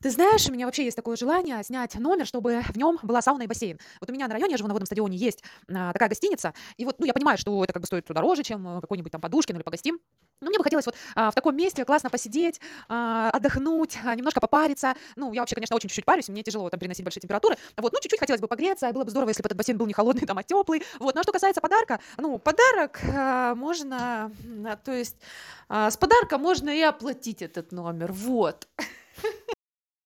Ты знаешь, у меня вообще есть такое желание снять номер, чтобы в нем была сауна и бассейн. Вот у меня на районе, я живу на водном стадионе, есть такая гостиница. И вот, ну, я понимаю, что это как бы стоит дороже, чем какой-нибудь там Подушкин или Погостим. Но мне бы хотелось вот в таком месте классно посидеть, отдохнуть, немножко попариться. Ну, я вообще, конечно, очень чуть-чуть парюсь, мне тяжело там переносить большие температуры. Вот, ну, чуть-чуть хотелось бы погреться, и было бы здорово, если бы этот бассейн был не холодный, там, а теплый. Вот, ну, а что касается подарка, ну, подарок можно, то есть с подарка можно и оплатить этот номер, вот.